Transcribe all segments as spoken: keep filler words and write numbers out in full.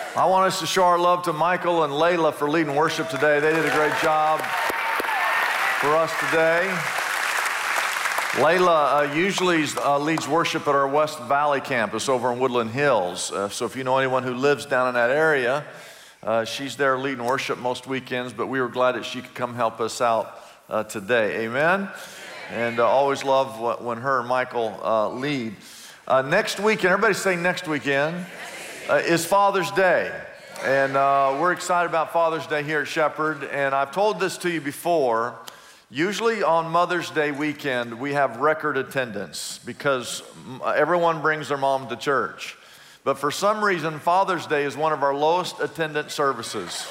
I want us to show our love to Michael and Layla for leading worship today. They did a great job for us today. Layla uh, usually uh, leads worship at our West Valley campus over in Woodland Hills. Uh, so if you know anyone who lives down in that area, uh, she's there leading worship most weekends, but we were glad that she could come help us out uh, today. Amen? And uh, always love when her and Michael uh, lead. Uh, next weekend, everybody say next weekend, uh, is Father's Day. And uh, we're excited about Father's Day here at Shepherd. And I've told this to you before. Usually on Mother's Day weekend, we have record attendance because everyone brings their mom to church. But for some reason, Father's Day is one of our lowest attendance services.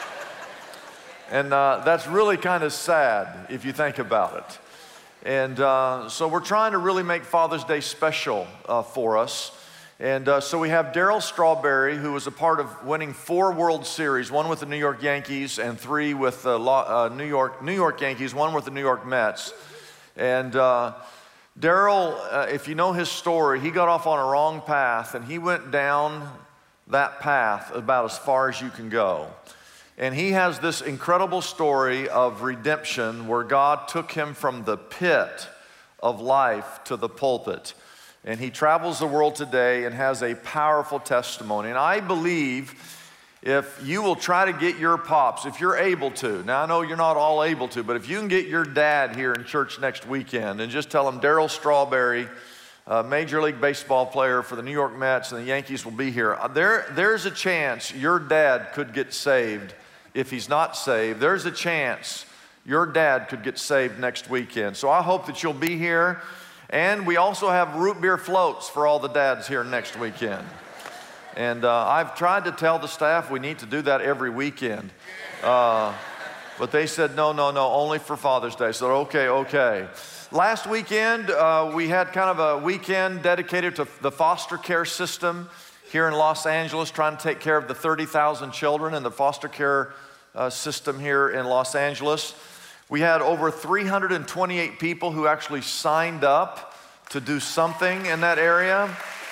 And uh, that's really kind of sad if you think about it. And uh, so we're trying to really make Father's Day special uh, for us. And uh, so we have Darryl Strawberry, who was a part of winning four World Series, one with the New York Yankees and three with the uh, New York New York Yankees, one with the New York Mets. And uh, Darryl, uh, if you know his story, he got off on a wrong path, and he went down that path about as far as you can go. And he has this incredible story of redemption where God took him from the pit of life to the pulpit. And he travels the world today and has a powerful testimony. And I believe if you will try to get your pops, if you're able to, now I know you're not all able to, but if you can get your dad here in church next weekend and just tell him Darryl Strawberry, a Major League Baseball player for the New York Mets and the Yankees will be here, there, there's a chance your dad could get saved. If he's not saved, there's a chance your dad could get saved next weekend. So I hope that you'll be here. And we also have root beer floats for all the dads here next weekend. And uh, I've tried to tell the staff we need to do that every weekend. Uh, but they said, no, no, no, only for Father's Day. So okay, okay. Last weekend, uh, we had kind of a weekend dedicated to the foster care system here in Los Angeles, trying to take care of the thirty thousand children in the foster care uh, system here in Los Angeles. We had over three hundred twenty-eight people who actually signed up to do something in that area.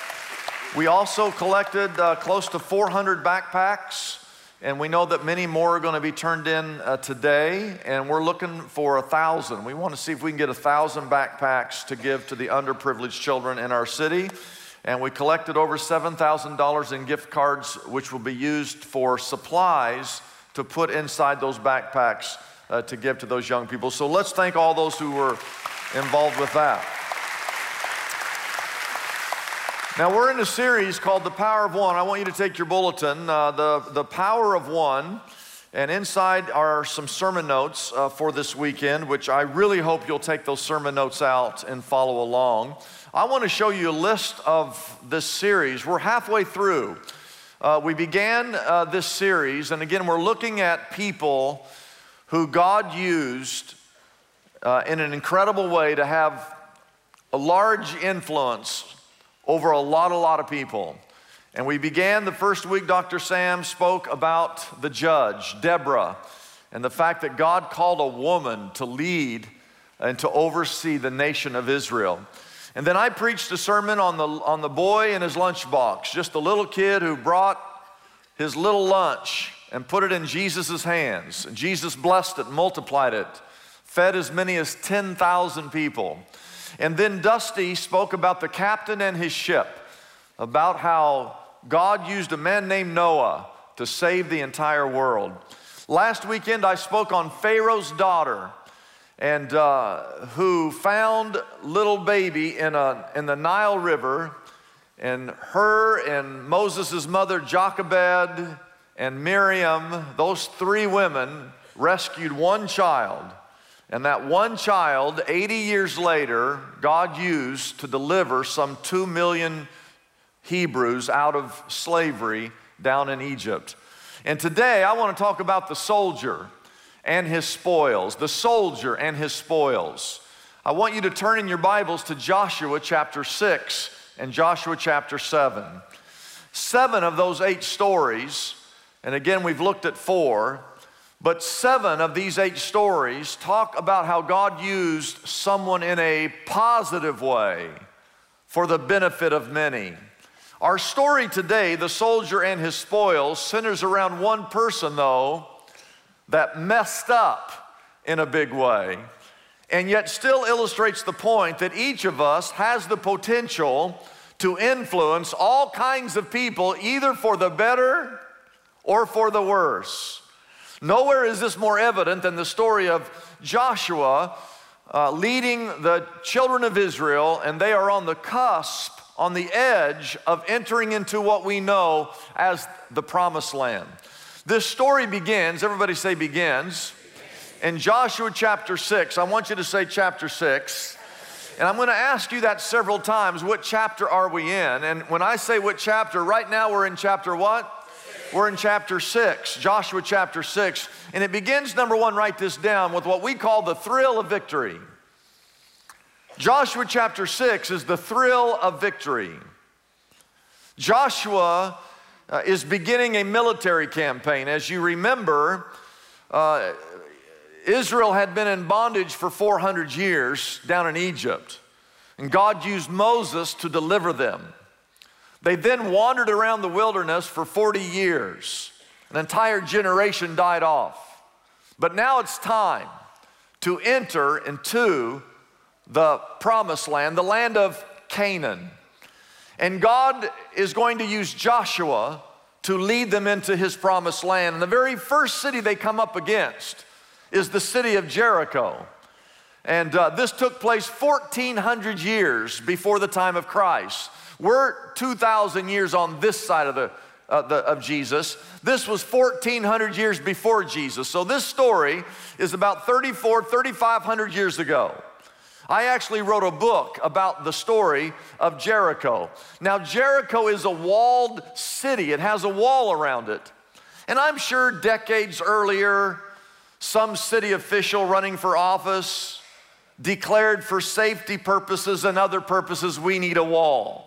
We also collected uh, close to four hundred backpacks, and we know that many more are going to be turned in uh, today, and we're looking for a thousand. We want to see if we can get a thousand backpacks to give to the underprivileged children in our city. And we collected over seven thousand dollars in gift cards, which will be used for supplies to put inside those backpacks uh, to give to those young people. So let's thank all those who were involved with that. Now we're in a series called The Power of One. I want you to take your bulletin, uh, the, the Power of One. And inside are some sermon notes uh, for this weekend, which I really hope you'll take those sermon notes out and follow along. I want to show you a list of this series. We're halfway through. Uh, we began uh, this series, and again, we're looking at people who God used uh, in an incredible way to have a large influence over a lot, a lot of people. And we began the first week, Doctor Sam spoke about the judge, Deborah, and the fact that God called a woman to lead and to oversee the nation of Israel. And then I preached a sermon on the, on the boy and his lunchbox, just a little kid who brought his little lunch and put it in Jesus' hands. And Jesus blessed it, multiplied it, fed as many as ten thousand people. And then Dusty spoke about the captain and his ship, about how God used a man named Noah to save the entire world. Last weekend I spoke on Pharaoh's daughter, and uh, who found little baby in, a, in the Nile River, and her and Moses' mother Jochebed and Miriam, those three women rescued one child. And that one child, eighty years later, God used to deliver some two million Hebrews out of slavery down in Egypt. And today I want to talk about the soldier and his spoils, the soldier and his spoils. I want you to turn in your Bibles to Joshua chapter six and Joshua chapter seven. Seven of those eight stories, and again we've looked at four, but seven of these eight stories talk about how God used someone in a positive way for the benefit of many. Our story today, the soldier and his spoils, centers around one person, though, that messed up in a big way, and yet still illustrates the point that each of us has the potential to influence all kinds of people, either for the better or for the worse. Nowhere is this more evident than the story of Joshua uh, leading the children of Israel, and they are on the cusp, on the edge of entering into what we know as the Promised Land. This story begins, everybody say begins, in Joshua chapter six. I want you to say chapter six. And I'm going to ask you that several times. What chapter are we in? And when I say what chapter, right now we're in chapter what? We're in chapter six, Joshua chapter six. And it begins, number one, write this down, with what we call the thrill of victory. Joshua chapter six is the thrill of victory. Joshua uh, is beginning a military campaign. As you remember, uh, Israel had been in bondage for four hundred years down in Egypt, and God used Moses to deliver them. They then wandered around the wilderness for forty years. An entire generation died off. But now it's time to enter into the Promised Land, the land of Canaan. And God is going to use Joshua to lead them into his Promised Land. And the very first city they come up against is the city of Jericho. And uh, this took place fourteen hundred years before the time of Christ. We're two thousand years on this side of, the, uh, the, of Jesus. This was fourteen hundred years before Jesus. So this story is about thirty-four, thirty-five hundred years ago. I actually wrote a book about the story of Jericho. Now, Jericho is a walled city. It has a wall around it. And I'm sure decades earlier, some city official running for office declared for safety purposes and other purposes, we need a wall.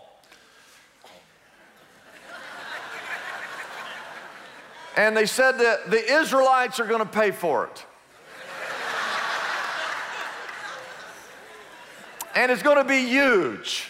And they said that the Israelites are going to pay for it. And it's going to be huge.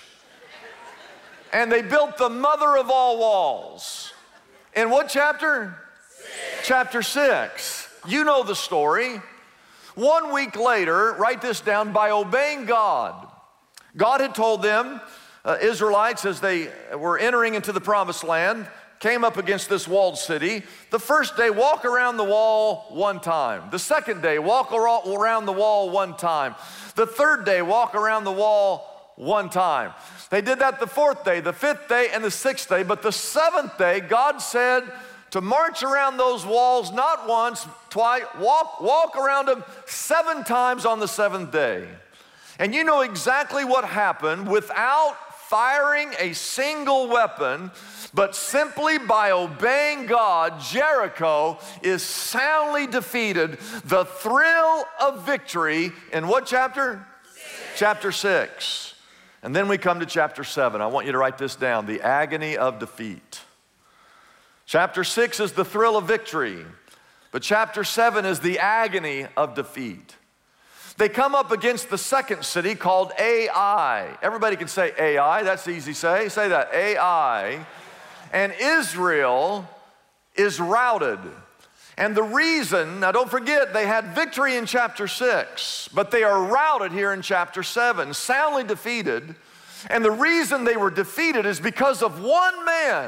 And they built the mother of all walls. In what chapter? Six. Chapter six. You know the story. One week later, write this down, by obeying God, God had told them, uh, Israelites, as they were entering into the Promised Land, came up against this walled city. The first day, walk around the wall one time. The second day, walk around the wall one time. The third day, walk around the wall one time. They did that the fourth day, the fifth day, and the sixth day. But the seventh day, God said to march around those walls not once, twice, walk, walk around them seven times on the seventh day. And you know exactly what happened. Without firing a single weapon, but simply by obeying God, Jericho is soundly defeated. The thrill of victory in what chapter? Six. Chapter six. And then we come to chapter seven. I want you to write this down, the agony of defeat. Chapter six is the thrill of victory, but chapter seven is the agony of defeat. They come up against the second city called Ai. Everybody can say Ai, that's easy to say. Say that, Ai. And Israel is routed. And the reason, now don't forget, they had victory in chapter six, but they are routed here in chapter seven, soundly defeated. And the reason they were defeated is because of one man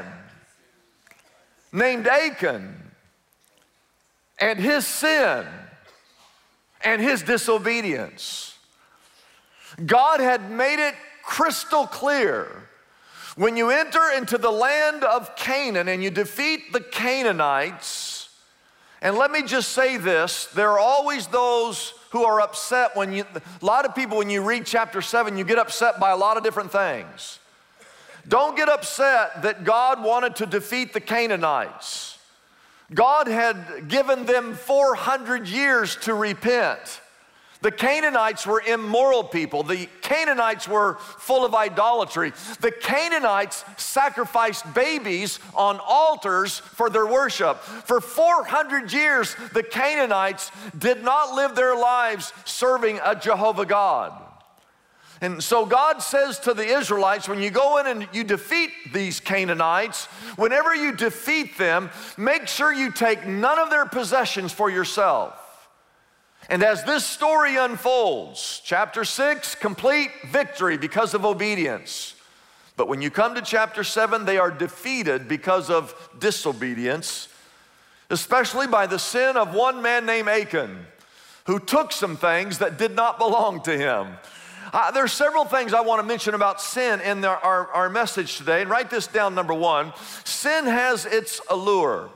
named Achan and his sin and his disobedience. God had made it crystal clear, when you enter into the land of Canaan and you defeat the Canaanites, and let me just say this, there are always those who are upset when you, a lot of people when you read chapter seven, you get upset by a lot of different things. Don't get upset that God wanted to defeat the Canaanites. God had given them four hundred years to repent. The Canaanites were immoral people. The Canaanites were full of idolatry. The Canaanites sacrificed babies on altars for their worship. For four hundred years, the Canaanites did not live their lives serving a Jehovah God. And so God says to the Israelites, when you go in and you defeat these Canaanites, whenever you defeat them, make sure you take none of their possessions for yourself. And as this story unfolds, chapter six, complete victory because of obedience. But when you come to chapter seven, they are defeated because of disobedience, especially by the sin of one man named Achan, who took some things that did not belong to him. Uh, there are several things I want to mention about sin in the, our, our message today. And write this down, number one. Sin has its allure.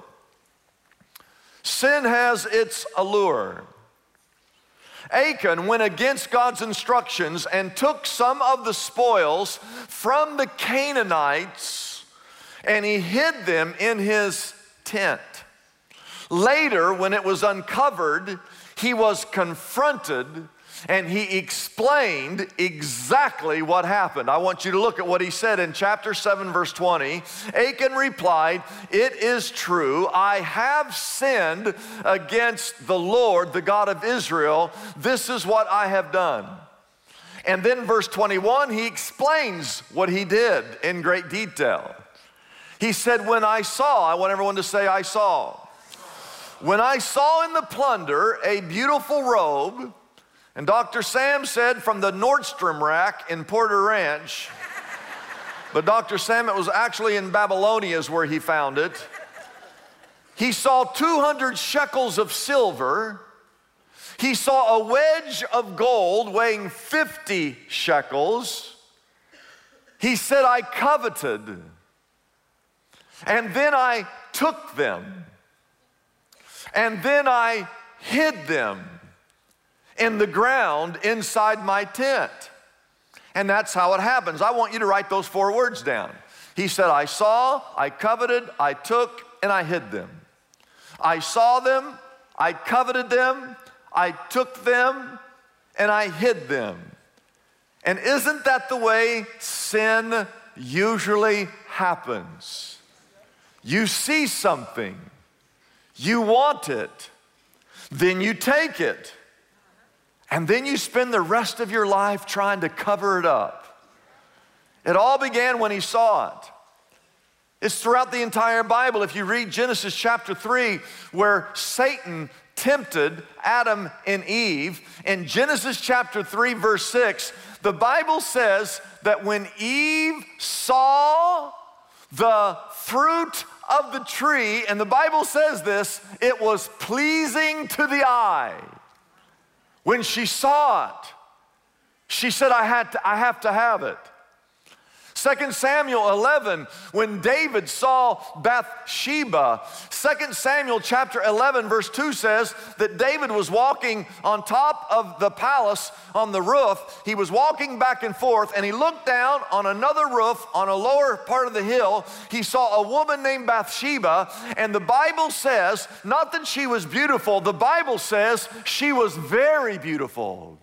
Sin has its allure. Achan went against God's instructions and took some of the spoils from the Canaanites, and he hid them in his tent. Later, when it was uncovered, he was confronted and he explained exactly what happened. I want you to look at what he said in chapter seven, verse twenty. Achan replied, "It is true, I have sinned against the Lord, the God of Israel. This is what I have done." And then verse twenty-one, he explains what he did in great detail. He said, when I saw, I want everyone to say, I saw. When I saw in the plunder a beautiful robe, and Doctor Sam said from the Nordstrom rack in Porter Ranch, but Doctor Sam, it was actually in Babylonia is where he found it. He saw two hundred shekels of silver. He saw a wedge of gold weighing fifty shekels. He said, I coveted, and then I took them, and then I hid them in the ground inside my tent. And that's how it happens. I want you to write those four words down. He said, I saw, I coveted, I took, and I hid them. I saw them, I coveted them, I took them, and I hid them. And isn't that the way sin usually happens? You see something, you want it, then you take it. And then you spend the rest of your life trying to cover it up. It all began when he saw it. It's throughout the entire Bible. If you read Genesis chapter three, where Satan tempted Adam and Eve, in Genesis chapter three, verse six, the Bible says that when Eve saw the fruit of the tree, and the Bible says this, it was pleasing to the eye. When she saw it, she said, I, had to, I have to have it. Second Samuel eleven, when David saw Bathsheba, Second Samuel chapter eleven, verse two says that David was walking on top of the palace on the roof. He was walking back and forth, and he looked down on another roof on a lower part of the hill. He saw a woman named Bathsheba, and the Bible says, not that she was beautiful, the Bible says she was very beautiful.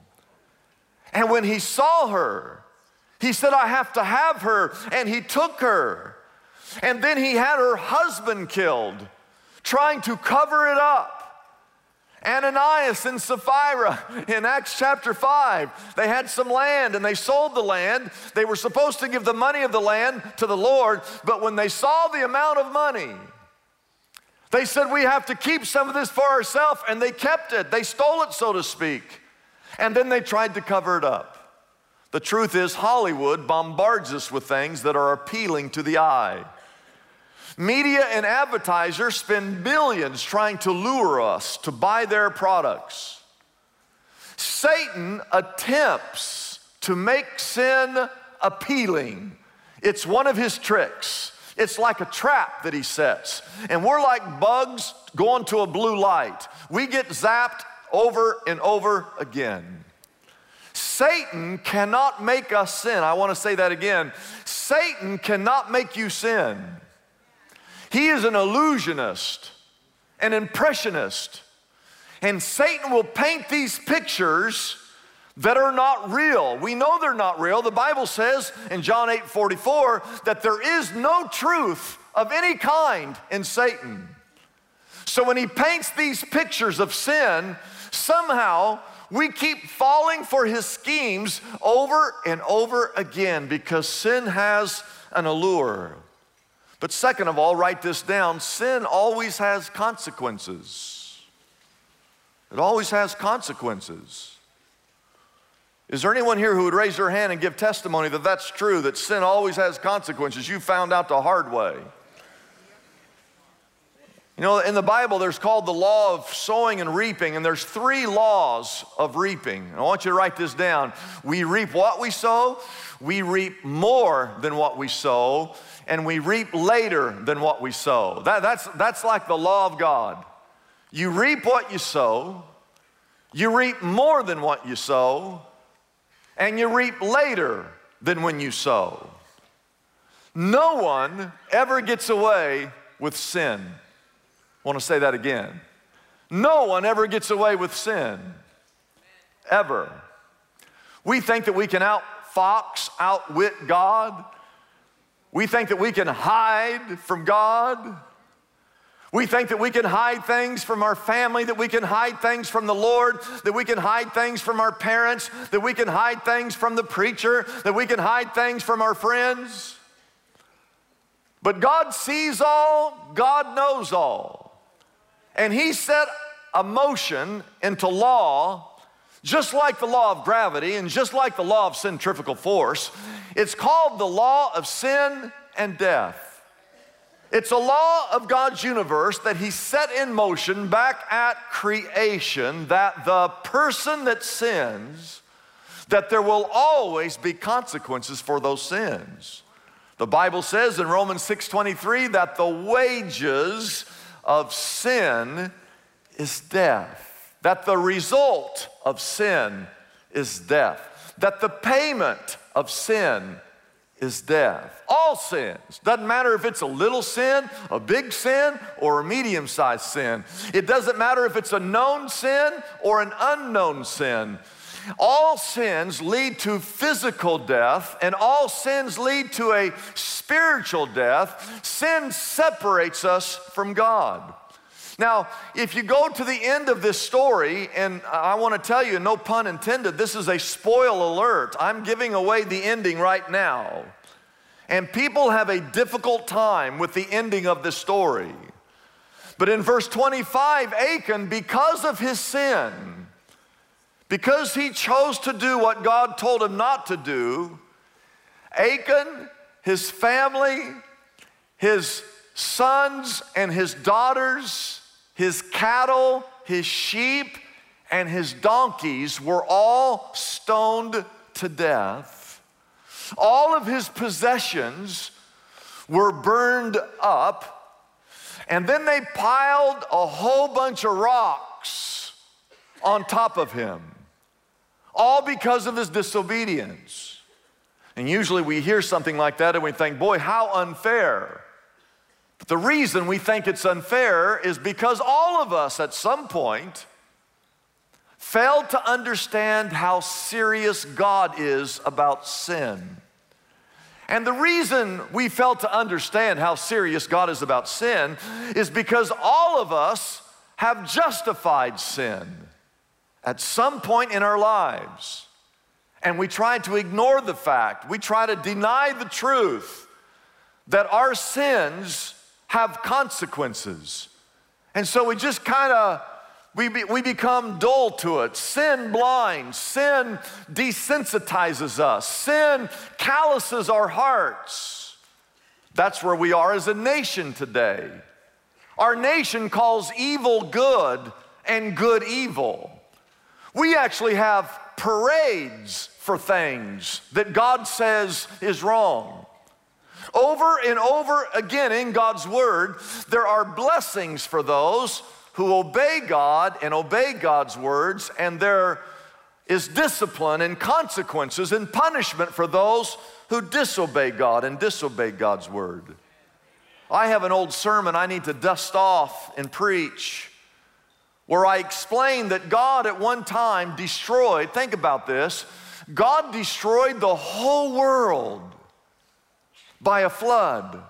And when he saw her, he said, I have to have her, and he took her. And then he had her husband killed, trying to cover it up. Ananias and Sapphira in Acts chapter five, they had some land and they sold the land. They were supposed to give the money of the land to the Lord, but when they saw the amount of money, they said, we have to keep some of this for ourselves, and they kept it. They stole it, so to speak. And then they tried to cover it up. The truth is, Hollywood bombards us with things that are appealing to the eye. Media and advertisers spend billions trying to lure us to buy their products. Satan attempts to make sin appealing. It's one of his tricks. It's like a trap that he sets. And we're like bugs going to a blue light. We get zapped over and over again. Satan cannot make us sin. I want to say that again. Satan cannot make you sin. He is an illusionist, an impressionist. And Satan will paint these pictures that are not real. We know they're not real. The Bible says in John eight forty-four that there is no truth of any kind in Satan. So when he paints these pictures of sin, somehow we keep falling for his schemes over and over again because sin has an allure. But second of all, write this down, sin always has consequences. It always has consequences. Is there anyone here who would raise their hand and give testimony that that's true, that sin always has consequences? You found out the hard way. You know, in the Bible, there's called the law of sowing and reaping, and there's three laws of reaping. I want you to write this down. We reap what we sow, we reap more than what we sow, and we reap later than what we sow. That, that's, that's like the law of God. You reap what you sow, you reap more than what you sow, and you reap later than when you sow. No one ever gets away with sin. I want to say that again. No one ever gets away with sin, ever. We think that we can outfox, outwit God. We think that we can hide from God. We think that we can hide things from our family, that we can hide things from the Lord, that we can hide things from our parents, that we can hide things from the preacher, that we can hide things from our friends. But God sees all, God knows all. And he set a motion into law, just like the law of gravity and just like the law of centrifugal force. It's called the law of sin and death. It's a law of God's universe that he set in motion back at creation, that the person that sins, that there will always be consequences for those sins. The Bible says in Romans six twenty-three that the wages of sin is death, that the result of sin is death, that the payment of sin is death. All sins. Doesn't matter if it's a little sin, a big sin, or a medium-sized sin. It doesn't matter if it's a known sin or an unknown sin. All sins lead to physical death, and all sins lead to a spiritual death. Sin separates us from God. Now, if you go to the end of this story, and I want to tell you, no pun intended, this is a spoil alert. I'm giving away the ending right now. And people have a difficult time with the ending of this story. But in verse twenty-five, Achan, because of his sin, because he chose to do what God told him not to do, Achan, his family, his sons and his daughters, his cattle, his sheep, and his donkeys were all stoned to death. All of his possessions were burned up, and then they piled a whole bunch of rocks on top of him, all because of his disobedience. And usually we hear something like that and we think, boy, how unfair. But the reason we think it's unfair is because all of us at some point failed to understand how serious God is about sin. And the reason we failed to understand how serious God is about sin is because all of us have justified sin at some point in our lives. And we try to ignore the fact, we try to deny the truth that our sins have consequences. And so we just kind of, we, be, we become dull to it. Sin blinds, sin desensitizes us, sin calluses our hearts. That's where we are as a nation today. Our nation calls evil good and good evil. We actually have parades for things that God says is wrong. Over and over again in God's word, there are blessings for those who obey God and obey God's words, and there is discipline and consequences and punishment for those who disobey God and disobey God's word. I have an old sermon I need to dust off and preach where I explain that God at one time destroyed, think about this, God destroyed the whole world by a flood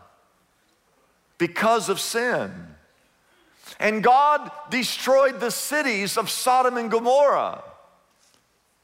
because of sin. And God destroyed the cities of Sodom and Gomorrah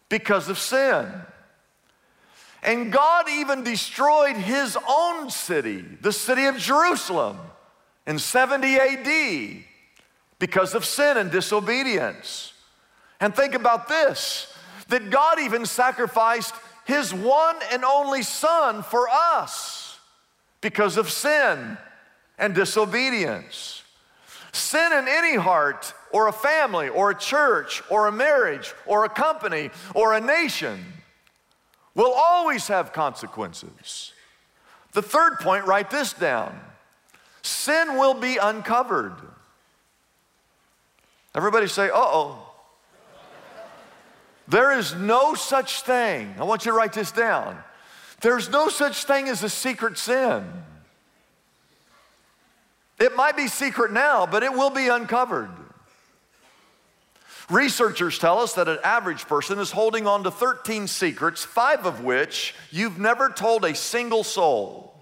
because of sin. And God even destroyed his own city, the city of Jerusalem, in seventy A D because of sin and disobedience. And think about this, that God even sacrificed his one and only Son for us because of sin and disobedience. Sin in any heart, or a family, or a church, or a marriage, or a company, or a nation will always have consequences. The third point, write this down. Sin will be uncovered. Everybody say, uh-oh. There is no such thing. I want you to write this down. There's no such thing as a secret sin. It might be secret now, but it will be uncovered. Researchers tell us that an average person is holding on to thirteen secrets, five of which you've never told a single soul.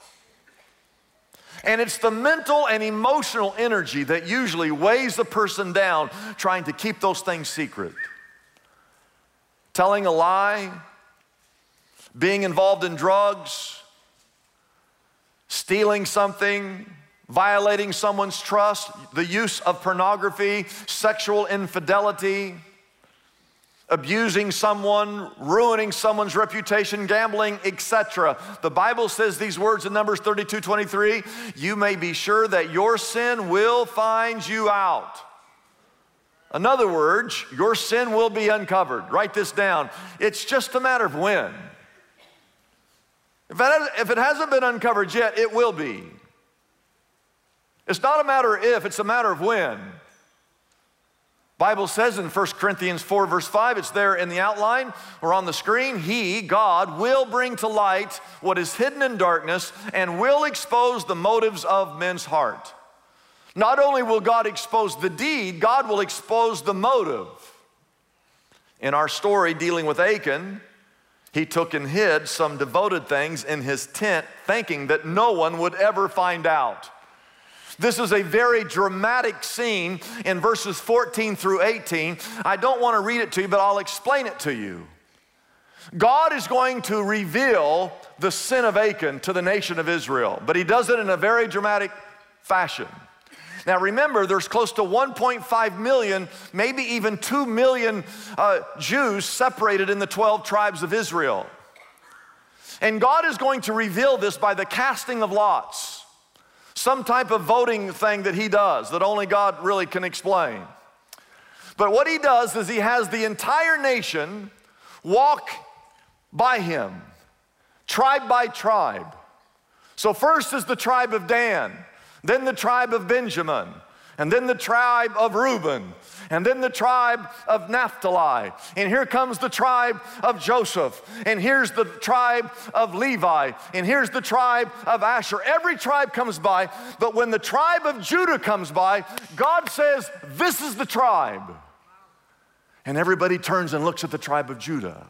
And it's the mental and emotional energy that usually weighs a person down trying to keep those things secret. Telling a lie, being involved in drugs, stealing something, violating someone's trust, the use of pornography, sexual infidelity, abusing someone, ruining someone's reputation, gambling, et cetera. The Bible says these words in Numbers thirty-two twenty-three, you may be sure that your sin will find you out. In other words, your sin will be uncovered. Write this down. It's just a matter of when. If it, if it hasn't been uncovered yet, it will be. It's not a matter of if, it's a matter of when. Bible says in First Corinthians four verse five, it's there in the outline or on the screen, He, God, will bring to light what is hidden in darkness and will expose the motives of men's heart. Not only will God expose the deed, God will expose the motive. In our story dealing with Achan, he took and hid some devoted things in his tent, thinking that no one would ever find out. This is a very dramatic scene in verses fourteen through eighteen. I don't want to read it to you, but I'll explain it to you. God is going to reveal the sin of Achan to the nation of Israel, but he does it in a very dramatic fashion. Now remember, there's close to one point five million, maybe even two million uh, Jews separated in the twelve tribes of Israel. And God is going to reveal this by the casting of lots. Some type of voting thing that he does that only God really can explain. But what he does is he has the entire nation walk by him, tribe by tribe. So first is the tribe of Dan, then the tribe of Benjamin, and then the tribe of Reuben, and then the tribe of Naphtali, and here comes the tribe of Joseph, and here's the tribe of Levi, and here's the tribe of Asher. Every tribe comes by, but when the tribe of Judah comes by, God says, this is the tribe. And everybody turns and looks at the tribe of Judah.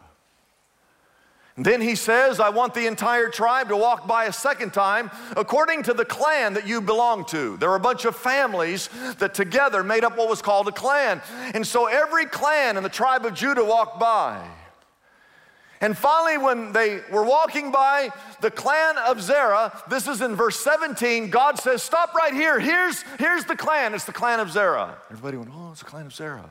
And then he says, I want the entire tribe to walk by a second time according to the clan that you belong to. There were a bunch of families that together made up what was called a clan. And so every clan in the tribe of Judah walked by. And finally, when they were walking by the clan of Zerah, this is in verse seventeen, God says, stop right here. Here's, here's the clan. It's the clan of Zerah. Everybody went, oh, it's the clan of Zerah.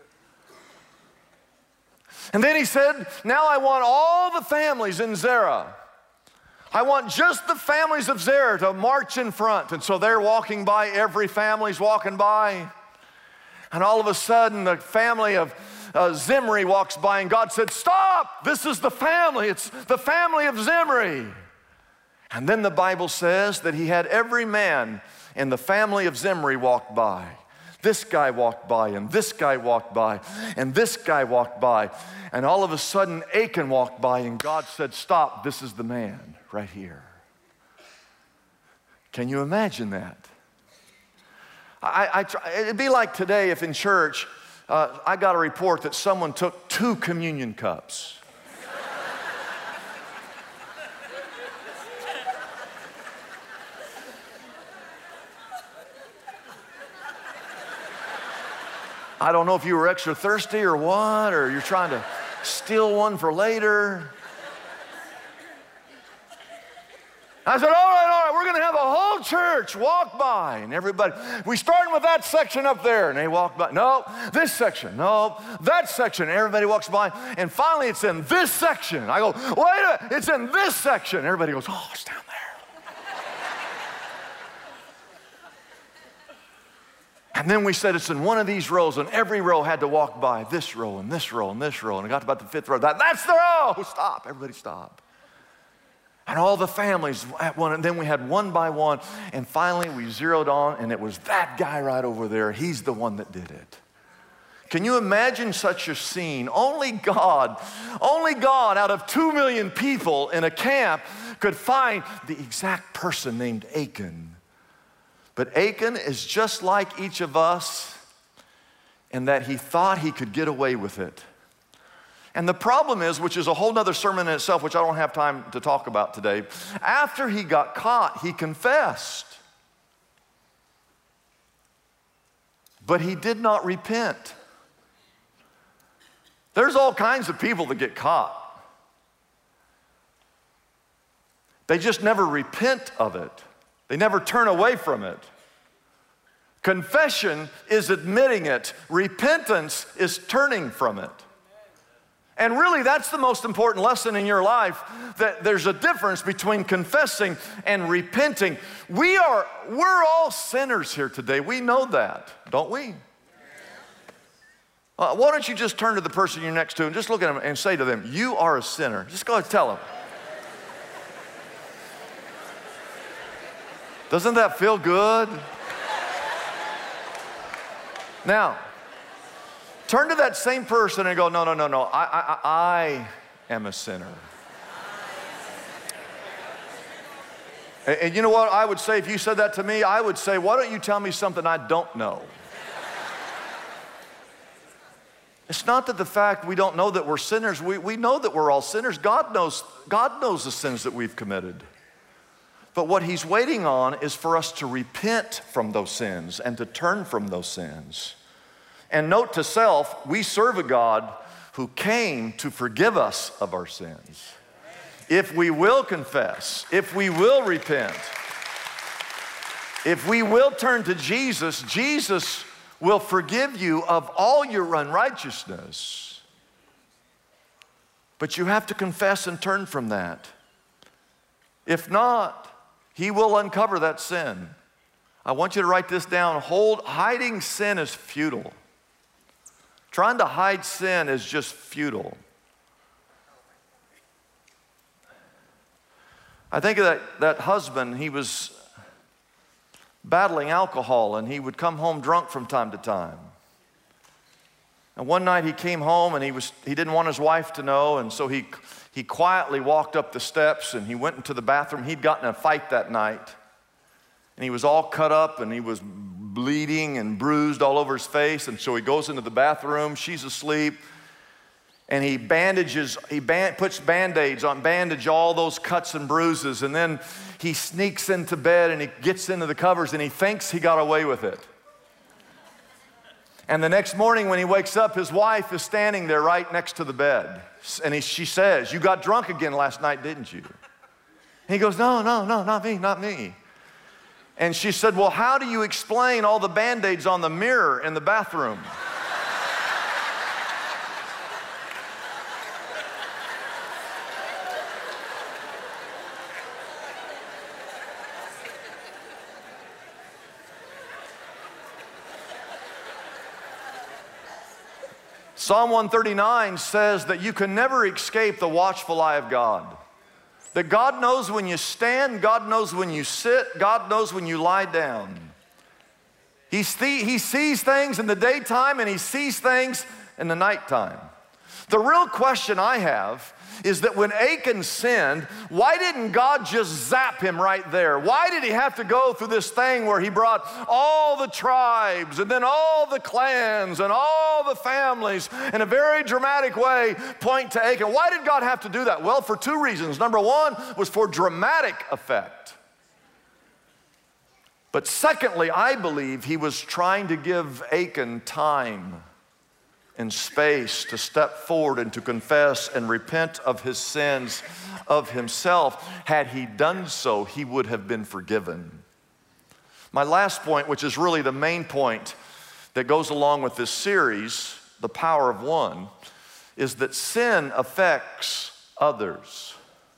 And then he said, now I want all the families in Zerah. I want just the families of Zerah to march in front. And so they're walking by, every family's walking by. And all of a sudden, the family of uh, Zimri walks by, and God said, stop, this is the family. It's the family of Zimri. And then the Bible says that he had every man in the family of Zimri walk by. This guy walked by, and this guy walked by, and this guy walked by. And all of a sudden, Achan walked by, and God said, stop, this is the man right here. Can you imagine that? I, I try, it'd be like today if in church, uh, I got a report that someone took two communion cups. I don't know if you were extra thirsty or what, or you're trying to steal one for later. I said, all right, all right, we're gonna have a whole church walk by, and everybody, we starting with that section up there, and they walk by. No, this section, no, that section, everybody walks by, and finally it's in this section. I go, wait a minute, it's in this section. Everybody goes, oh, it's down there. And then we said it's in one of these rows, and every row had to walk by this row, and this row, and this row, and I got to about the fifth row. That, that's the row, stop, everybody stop. And all the families at one, and then we had one by one, and finally we zeroed on, and it was that guy right over there. He's the one that did it. Can you imagine such a scene? Only God, only God out of two million people in a camp could find the exact person named Achan. But Achan is just like each of us in that he thought he could get away with it. And the problem is, which is a whole nother sermon in itself, which I don't have time to talk about today, after he got caught, he confessed. But he did not repent. There's all kinds of people that get caught. They just never repent of it. They never turn away from it. Confession is admitting it. Repentance is turning from it. And really, that's the most important lesson in your life, that there's a difference between confessing and repenting. We are, we're all sinners here today. We know that, don't we? Uh, why don't you just turn to the person you're next to and just look at them and say to them, you are a sinner. Just go ahead and tell them. Doesn't that feel good? Now, turn to that same person and go, no, no, no, no, I, I, I am a sinner. and, and you know what I would say if you said that to me? I would say, why don't you tell me something I don't know? It's not that the fact we don't know that we're sinners. We, we know that we're all sinners. God knows, God knows the sins that we've committed. But what he's waiting on is for us to repent from those sins and to turn from those sins. And note to self, we serve a God who came to forgive us of our sins. If we will confess, if we will repent, if we will turn to Jesus, Jesus will forgive you of all your unrighteousness. But you have to confess and turn from that. If not, he will uncover that sin. I want you to write this down. Hold, hiding sin is futile. Trying to hide sin is just futile. I think of that, that husband, he was battling alcohol, and he would come home drunk from time to time. And one night he came home, and he, was, he didn't want his wife to know, and so he, he quietly walked up the steps, and he went into the bathroom. He'd gotten in a fight that night, and he was all cut up, and he was bleeding and bruised all over his face. And so he goes into the bathroom, she's asleep, and he bandages, he band, puts Band-Aids on, bandage all those cuts and bruises, and then he sneaks into bed and he gets into the covers and he thinks he got away with it. And the next morning when he wakes up, his wife is standing there right next to the bed. And he, she says, you got drunk again last night, didn't you? And he goes, no, no, no, not me, not me. And she said, well, how do you explain all the Band-Aids on the mirror in the bathroom? Psalm one thirty-nine says that you can never escape the watchful eye of God. That God knows when you stand, God knows when you sit, God knows when you lie down. He, he sees things in the daytime and he sees things in the nighttime. The real question I have is that when Achan sinned, why didn't God just zap him right there? Why did he have to go through this thing where he brought all the tribes and then all the clans and all the families in a very dramatic way point to Achan? Why did God have to do that? Well, for two reasons. Number one was for dramatic effect. But secondly, I believe he was trying to give Achan time and space to step forward and to confess and repent of his sins of himself. Had he done so, he would have been forgiven. My last point, which is really the main point that goes along with this series, The Power of One, is that sin affects others.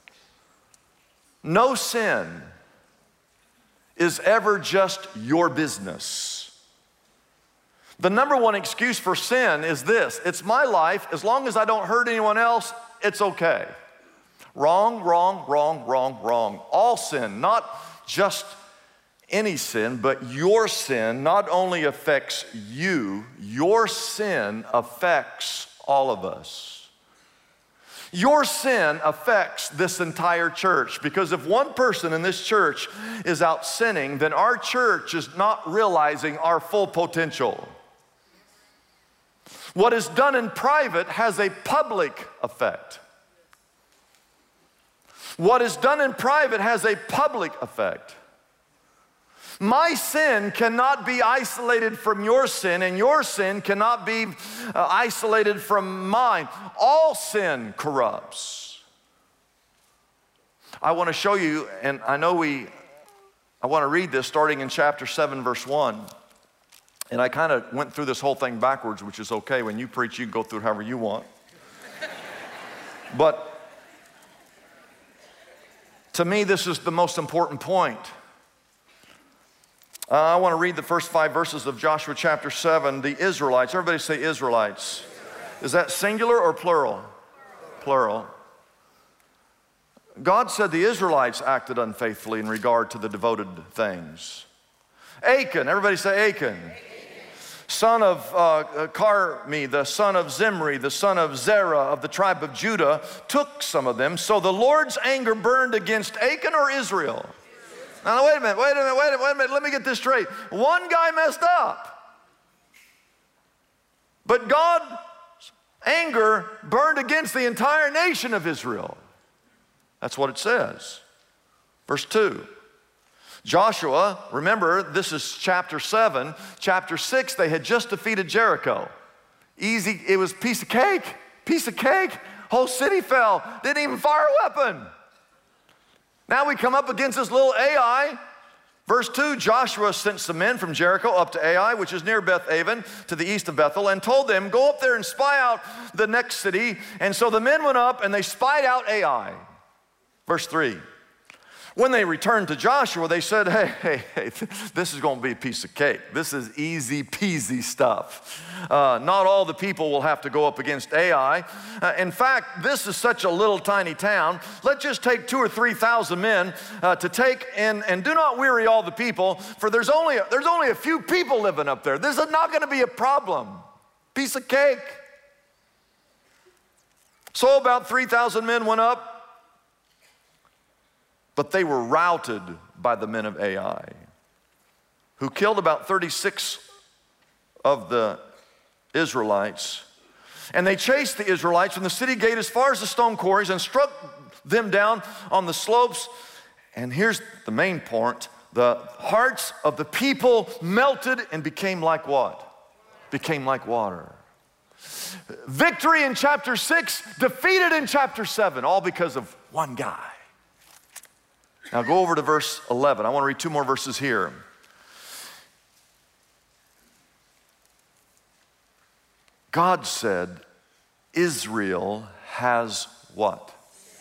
No sin is ever just your business. The number one excuse for sin is this: it's my life, as long as I don't hurt anyone else, it's okay. Wrong, wrong, wrong, wrong, wrong. All sin, not just any sin, but your sin not only affects you, your sin affects all of us. Your sin affects this entire church, because if one person in this church is out sinning, then our church is not realizing our full potential. What is done in private has a public effect. What is done in private has a public effect. My sin cannot be isolated from your sin, and your sin cannot be uh, isolated from mine. All sin corrupts. I want to show you, and I know we, I want to read this starting in chapter seven, verse one. And I kind of went through this whole thing backwards, which is okay. When you preach, you can go through it however you want. But to me, this is the most important point. Uh, I want to read the first five verses of Joshua chapter seven. The Israelites, everybody say Israelites. Is that singular or plural? Plural. God said the Israelites acted unfaithfully in regard to the devoted things. Achan, everybody say Achan. Son of uh, Carmi, the son of Zimri, the son of Zerah of the tribe of Judah, took some of them. So the Lord's anger burned against Achan or Israel? Now, wait a minute, wait a minute, wait a minute, wait a minute. Let me get this straight. One guy messed up, but God's anger burned against the entire nation of Israel. That's what it says. Verse two. Joshua, remember, this is chapter seven. Chapter six, they had just defeated Jericho. Easy, it was a piece of cake, piece of cake. Whole city fell, didn't even fire a weapon. Now we come up against this little Ai. Verse two, Joshua sent some men from Jericho up to Ai, which is near Beth Aven, to the east of Bethel, and told them, go up there and spy out the next city. And so the men went up and they spied out Ai. Verse three. When they returned to Joshua, they said, hey, hey, hey, this is going to be a piece of cake. This is easy peasy stuff. Uh, not all the people will have to go up against Ai. Uh, in fact, this is such a little tiny town. Let's just take two or three thousand men uh, to take in, and do not weary all the people, for there's only, a, there's only a few people living up there. This is not going to be a problem. Piece of cake. So about three thousand men went up, but they were routed by the men of Ai, who killed about thirty-six of the Israelites. And they chased the Israelites from the city gate as far as the stone quarries and struck them down on the slopes. And here's the main point. The hearts of the people melted and became like what? Became like water. Victory in chapter six, defeated in chapter seven, all because of one guy. Now go over to verse eleven. I want to read two more verses here. God said, Israel has what?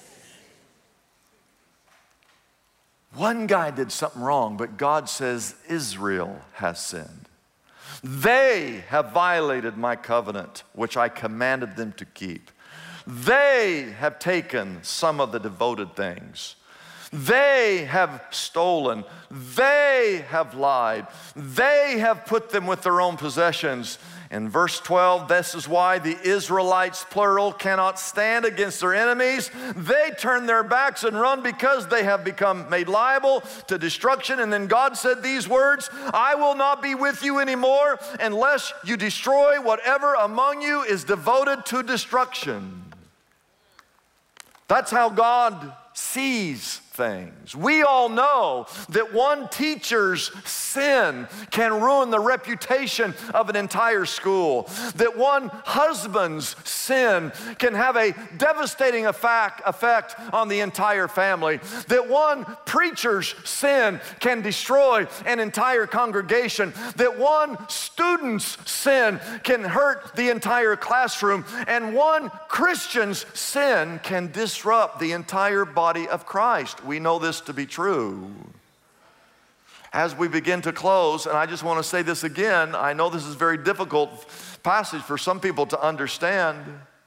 One guy did something wrong, but God says Israel has sinned. They have violated my covenant, which I commanded them to keep. They have taken some of the devoted things. They have stolen. They have lied. They have put them with their own possessions. In verse twelve, this is why the Israelites, plural, cannot stand against their enemies. They turn their backs and run because they have become made liable to destruction. And then God said these words, I will not be with you anymore unless you destroy whatever among you is devoted to destruction. That's how God sees things. We all know that one teacher's sin can ruin the reputation of an entire school, that one husband's sin can have a devastating effect, effect on the entire family, that one preacher's sin can destroy an entire congregation, that one student's sin can hurt the entire classroom, and one Christian's sin can disrupt the entire body of Christ. We know this to be true. As we begin to close, and I just want to say this again, I know this is a very difficult passage for some people to understand,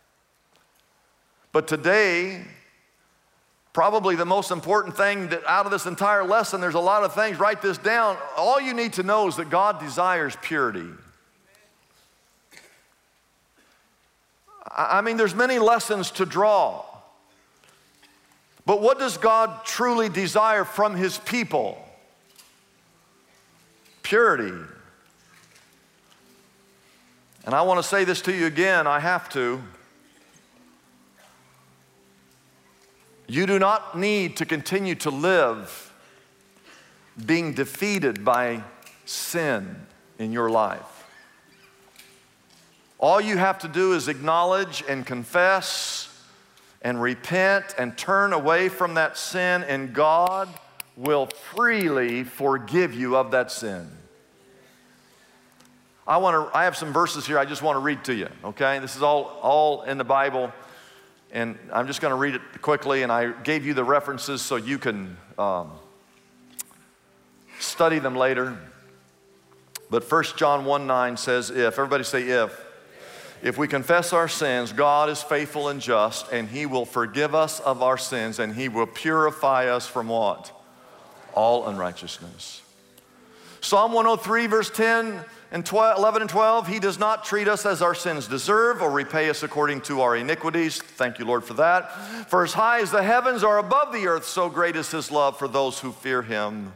but today, probably the most important thing that out of this entire lesson, there's a lot of things, write this down. All you need to know is that God desires purity. I mean, there's many lessons to draw. But what does God truly desire from His people? Purity. And I want to say this to you again, I have to. You do not need to continue to live being defeated by sin in your life. All you have to do is acknowledge and confess and repent and turn away from that sin, and God will freely forgive you of that sin. I want to, I have some verses here I just want to read to you, okay? This is all, all in the Bible, and I'm just going to read it quickly, and I gave you the references so you can um, study them later. But First John one nine says, if, everybody say if. If we confess our sins, God is faithful and just, and He will forgive us of our sins, and He will purify us from what? All unrighteousness. Psalm one oh three, verse ten and twelve, eleven and twelve, He does not treat us as our sins deserve or repay us according to our iniquities. Thank you, Lord, for that. For as high as the heavens are above the earth, so great is His love for those who fear Him.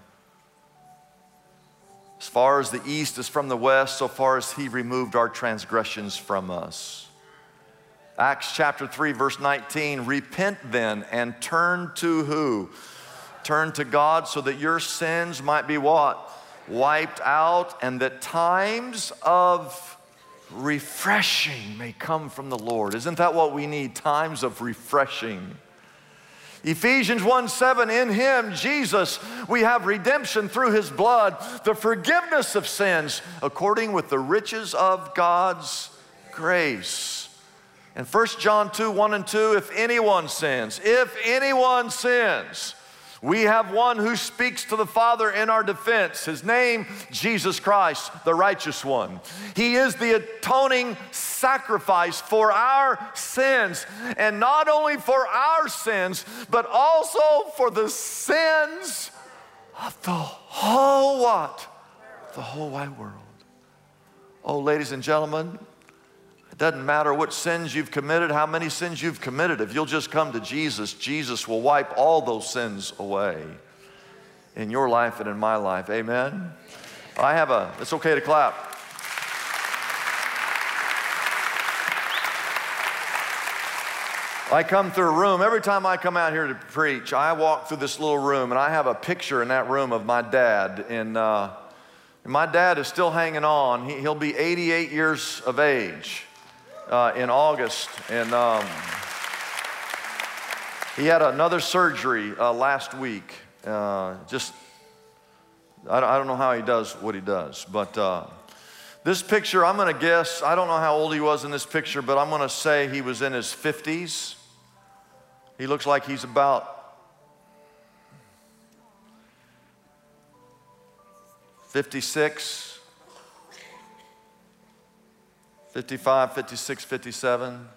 As far as the east is from the west, so far as He removed our transgressions from us. Acts chapter three, verse nineteen, repent then and turn to who? Turn to God so that your sins might be what? Wiped out, and that times of refreshing may come from the Lord. Isn't that what we need? Times of refreshing. Ephesians one seven, in Him, Jesus, we have redemption through His blood, the forgiveness of sins, according with the riches of God's grace. And First John two, one and two, if anyone sins, if anyone sins, we have one who speaks to the Father in our defense. His name, Jesus Christ, the righteous one. He is the atoning sacrifice for our sins. And not only for our sins, but also for the sins of the whole what? The whole wide world. Oh, ladies and gentlemen, it doesn't matter what sins you've committed, how many sins you've committed. If you'll just come to Jesus, Jesus will wipe all those sins away in your life and in my life. Amen? I have a, it's okay to clap. I come through a room, every time I come out here to preach, I walk through this little room, and I have a picture in that room of my dad. And, uh, and my dad is still hanging on. He, he'll be eighty-eight years of age. Uh, in August, and um, he had another surgery uh, last week. Uh, just, I don't, I don't know how he does what he does, but uh, this picture, I'm going to guess, I don't know how old he was in this picture, but I'm going to say he was in his fifties. He looks like he's about fifty-six. fifty-five, fifty-six, fifty-seven.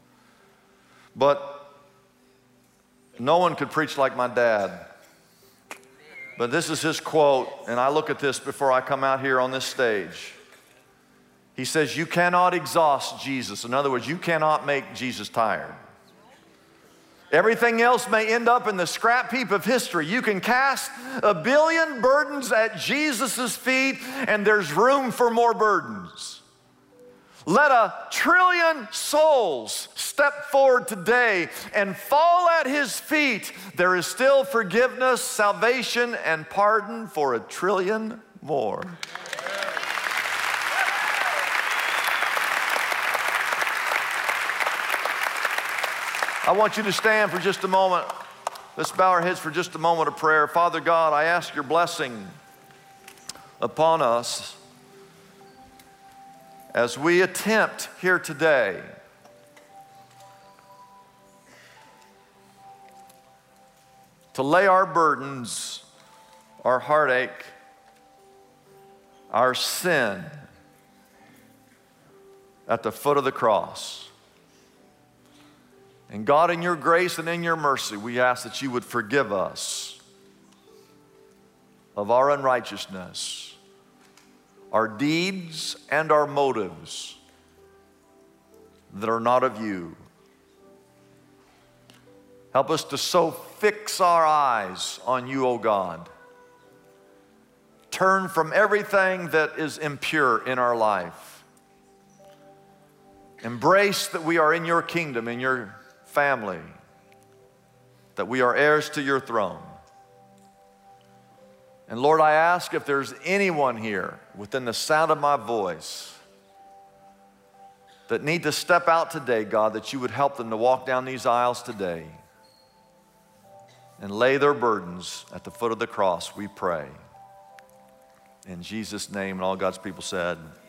But no one could preach like my dad. But this is his quote, and I look at this before I come out here on this stage. He says, you cannot exhaust Jesus. In other words, you cannot make Jesus tired. Everything else may end up in the scrap heap of history. You can cast a billion burdens at Jesus' feet, and there's room for more burdens. Let a trillion souls step forward today and fall at his feet. There is still forgiveness, salvation, and pardon for a trillion more. I want you to stand for just a moment. Let's bow our heads for just a moment of prayer. Father God, I ask your blessing upon us as we attempt here today to lay our burdens, our heartache, our sin at the foot of the cross. And God, in your grace and in your mercy, we ask that you would forgive us of our unrighteousness, our deeds and our motives that are not of you. Help us to so fix our eyes on you, O God. Turn from everything that is impure in our life. Embrace that we are in your kingdom, in your family, that we are heirs to your throne. And Lord, I ask if there's anyone here within the sound of my voice that need to step out today, God, that you would help them to walk down these aisles today and lay their burdens at the foot of the cross, we pray. In Jesus' name, and all God's people said,